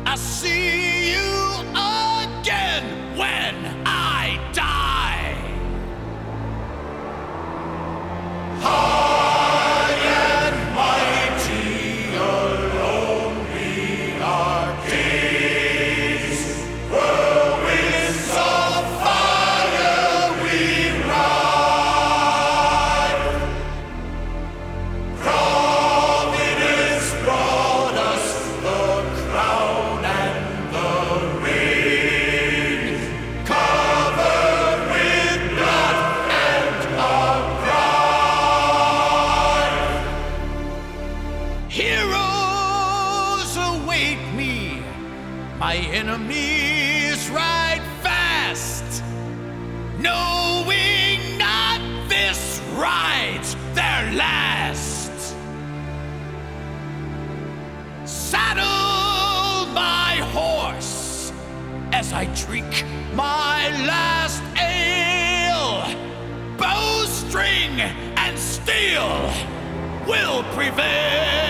I see you again when I die. High and mighty, alone we are kings. Whirlwinds of fire we ride. Providence brought us the crown and the ring, covered with blood and our pride. Heroes await me, my enemies ride fast, knowing not this ride's their last. Saddle my horse as I drink my last ale. Bowstring and steel will prevail.